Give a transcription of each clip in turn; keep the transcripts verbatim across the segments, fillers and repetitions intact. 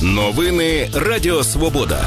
Новини Радіо Свобода.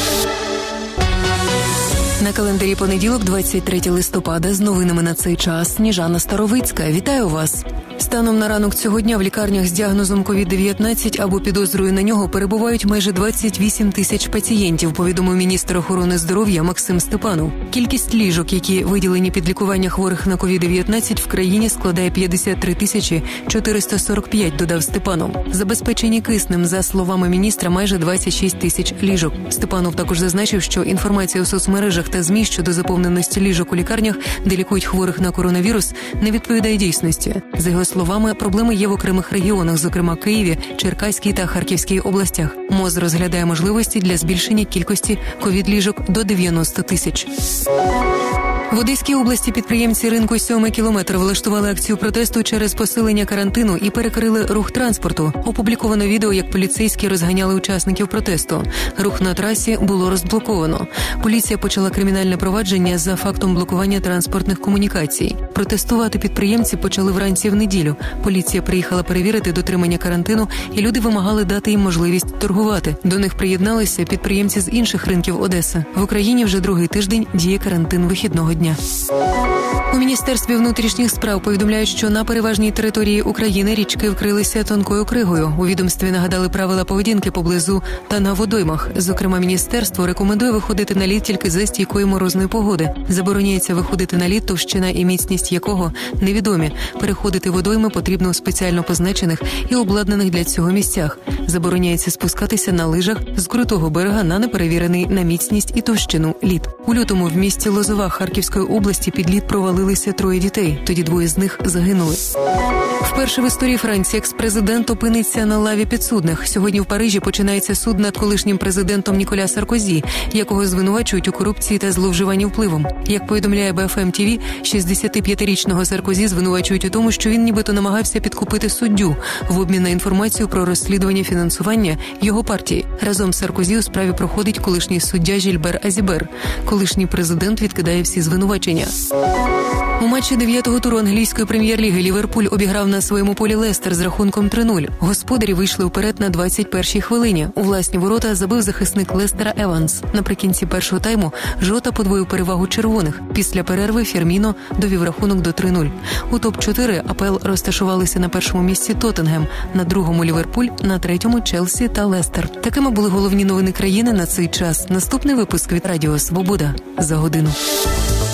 На календарі понеділок, двадцять третє листопада, з новинами на цей час Сніжана Старовицька. Вітаю вас! Станом на ранок цього дня в лікарнях з діагнозом ковід дев'ятнадцять або підозрою на нього перебувають майже двадцять вісім тисяч пацієнтів, повідомив міністр охорони здоров'я Максим Степанов. Кількість ліжок, які виділені під лікування хворих на ковід дев'ятнадцять, в країні складає п'ятдесят три тисячі чотириста сорок п'ять, додав Степанов. Забезпечені киснем, за словами міністра, майже двадцять шість тисяч ліжок. Степанов також зазначив, що інформація у соцмережах та ЗМІ щодо заповненості ліжок у лікарнях, де лікують хворих на коронавірус, не відповідає дійсності. За його словами, проблеми є в окремих регіонах, зокрема Києві, Черкаській та Харківській областях. МОЗ розглядає можливості для збільшення кількості ковід-ліжок до дев'яноста тисяч. В Одеській області підприємці ринку «Сьомий кілометр» влаштували акцію протесту через посилення карантину і перекрили рух транспорту. Опубліковано відео, як поліцейські розганяли учасників протесту. Рух на трасі було розблоковано. Поліція почала кримінальне провадження за фактом блокування транспортних комунікацій. Протестувати підприємці почали вранці в неділю. Поліція приїхала перевірити дотримання карантину, і люди вимагали дати їм можливість торгувати. До них приєдналися підприємці з інших ринків Одеси. В Україні вже другий тиждень діє карантин вихідного дня. У Міністерстві внутрішніх справ повідомляють, що на переважній території України річки вкрилися тонкою кригою. У відомстві нагадали правила поведінки поблизу та на водоймах. Зокрема, міністерство рекомендує виходити на лід тільки за стійкої морозної погоди. Забороняється виходити на лід, товщина і міцність якого невідомі. Переходити водойми потрібно у спеціально позначених і обладнаних для цього місцях. Забороняється спускатися на лижах з крутого берега на неперевірений на міцність і товщину лід. У лютому в місті Лозова Харківської області під лід провалилися троє дітей. Тоді двоє з них загинули. Вперше в історії Франції екс-президент опиниться на лаві підсудних. Сьогодні в Парижі починається суд над колишнім президентом Ніколя Саркозі, якого звинувачують у корупції та зловживанні впливом. Як повідомляє Б Ф М Ті Ві, шістдесятип'ятирічного Саркозі звинувачують у тому, що він нібито намагався підкупити суддю в обмін на інформацію про розслідування фінансування його партії. Разом з Саркозі у справі проходить колишній суддя Жільбер Азібер. Колишній президент відкидає всі звинувачення. У матчі дев'ятого туру англійської прем'єр-ліги Ліверпуль обіграв на своєму полі Лестер з рахунком три нуль. Господарі вийшли вперед на двадцять першій хвилині. У власні ворота забив захисник Лестера Еванс. Наприкінці першого тайму Жота подвоїв перевагу червоних. Після перерви Ферміно довів рахунок до три нуль. У топ чотири А П Л розташувалися на першому місці Тоттенгем, на другому Ліверпуль, на третьому Челсі та Лестер. Такими були головні новини країни на цей час. Наступний випуск від Радіо Свобода за годину.